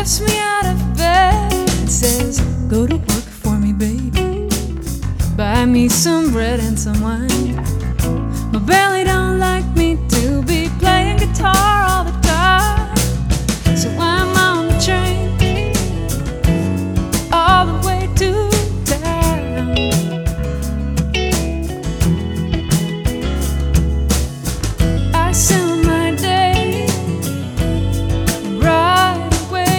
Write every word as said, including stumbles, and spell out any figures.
lifts me out of bed and says, go to work for me, baby. Buy me some bread and some wine. My belly don't